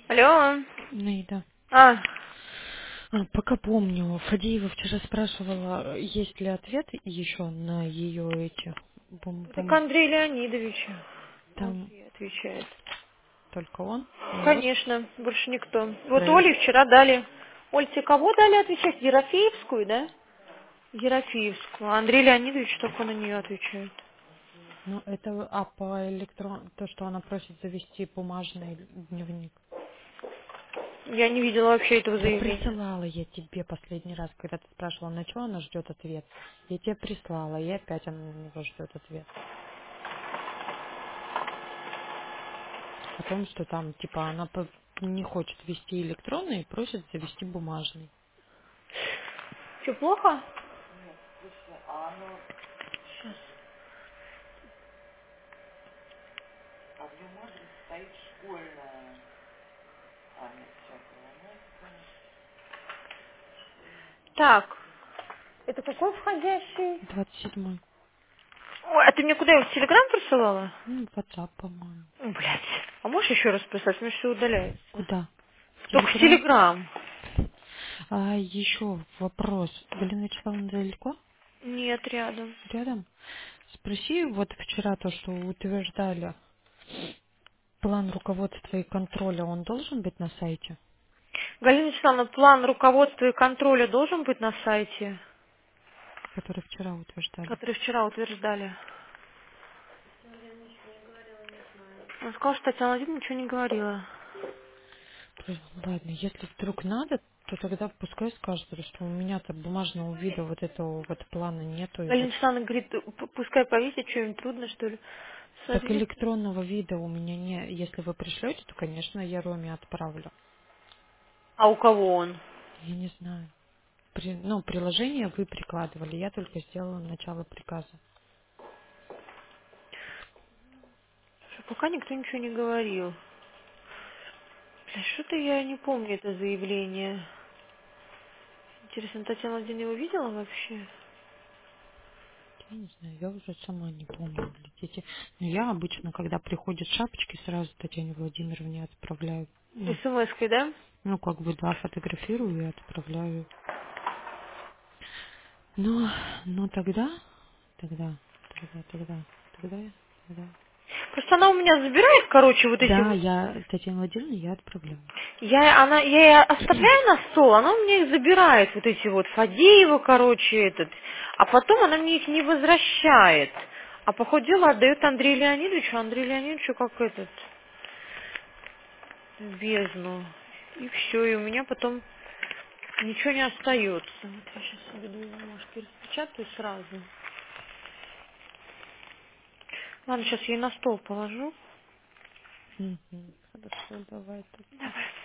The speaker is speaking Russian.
Алло. Наида. А, Пока помню, Фадеева вчера спрашивала, есть ли ответ еще на ее эти так бум-бум. Андрей Леонидович. Он Там ей отвечает. только он, и вот Конечно, больше никто. Вот про... Оле вчера дали. Оль, тебе кого дали отвечать? Ерофеевскую, да? Ерофеевскую. А Андрей Леонидович только на нее отвечает. Ну, это, по то, что она просит завести бумажный дневник. Я не видела вообще этого Да заявления. присылала я тебе последний раз, когда ты спрашивала, на что она ждет ответ. Я тебе прислала, и опять она на него ждет ответ. О том, что там, типа, она не хочет вести электронный и просит завести бумажный. Все плохо? Так, это какой входящий? 27-й. Ой, а ты мне куда его в Телеграм присылала? Ну, WhatsApp, по-моему. Блять. А можешь еще раз прислать? У меня все удаляется. Куда? В Только в Телеграм? Телеграм. Еще вопрос. Галина Вячеславовна далеко? Нет, рядом. Рядом? Спроси, вот вчера то, что утверждали, план руководства и контроля, он должен быть на сайте, Галина Вячеславовна, план руководства и контроля должен быть на сайте, который вчера утверждали? который вчера утверждали. Он сказал, что Татьяна Владимировна ничего не говорила. Ладно, если вдруг надо, то тогда пускай скажет, потому что у меня-то бумажного вида вот этого вот плана нету. И Галина вот Вячеславовна говорит, пускай повесит, что им трудно, что ли. так Смотри. электронного вида у меня не. Если вы пришлете, то, конечно, я Роме отправлю. А у кого он? Я не знаю. Ну, приложение вы прикладывали, я только сделала начало приказа. Слушай, пока никто ничего не говорил. Бля, что-то я не помню это заявление. Интересно, Татьяна Владимировна его видела вообще? Я не знаю, я уже сама не помню, дети. Но я обычно, когда приходят шапочки, сразу Татьяне Владимировне отправляю. Ну, СМС-кой, да? как бы, да, фотографирую и отправляю. Но тогда. Просто она у меня забирает, короче, вот эти Да, вот. я, Татьяна Владимировна, я отправляю. Я ей оставляю на стол, она у меня их забирает, вот эти вот Фадеева, короче, а потом она мне их не возвращает. А по ходу дела отдает Андрею Леонидовичу, а Андрей Леонидовичу как в бездну. И все, и у меня потом ничего не остается. Вот я сейчас себе две бумажки распечатаю сразу. Ладно, сейчас ей на стол положу. Мгм. Хорошо, давай тогда. Давай.